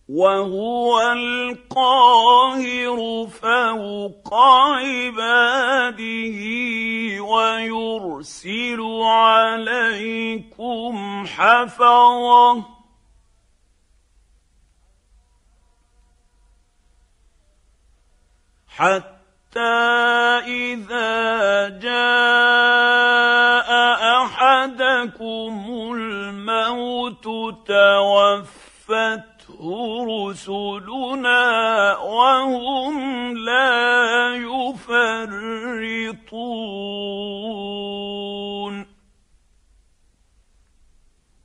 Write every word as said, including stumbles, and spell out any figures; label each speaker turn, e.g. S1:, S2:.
S1: وهو القاهر فوق عباده ويرسل عليكم حفظة حتى إذا جاء أحدكم الموت توفته رسلنا وهم لا يفرطون